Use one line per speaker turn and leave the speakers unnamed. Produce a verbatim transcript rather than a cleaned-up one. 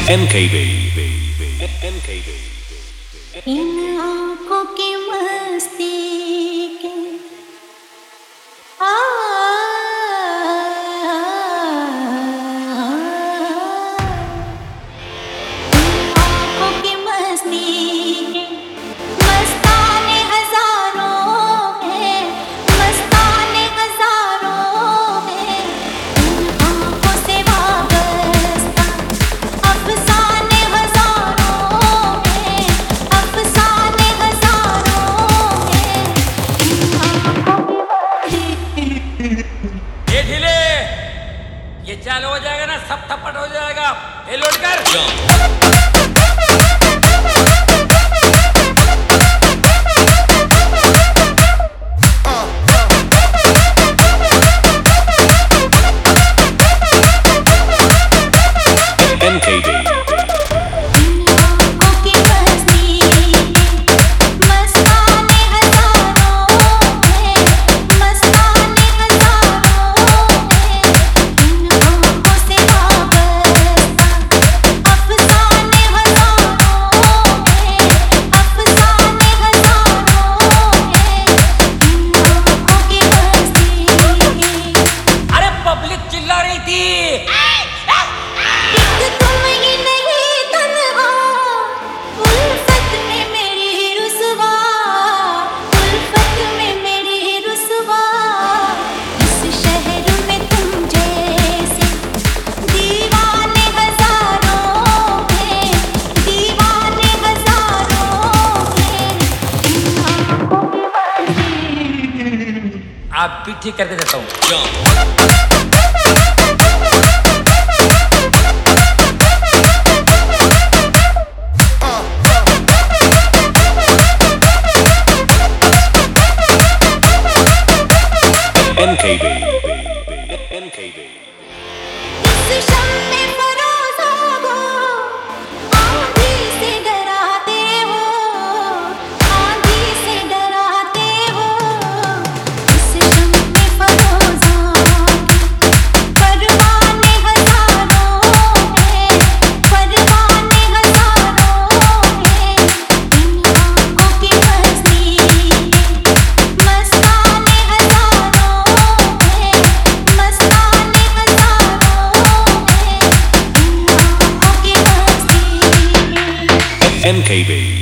M K B M K B
इन आँखों की मस्ती के आ आँखों की मस्ती के मस्ताने हजारों हैं, मस्ताने हजारों हैं। इन आँखों से वाबस्ता अफसाने हजारों हैं, अफसाने हजारों हैं। इन आँखों की
ये ढीले, ये चालू हो जाएगा ना, सब थप्पड़ हो जाएगा। ये लोड कर।
M K B
अरे पब्लिक चिल्ला रही थी। आप भी ठीक करके देता हूँ।
M K B M K B M K B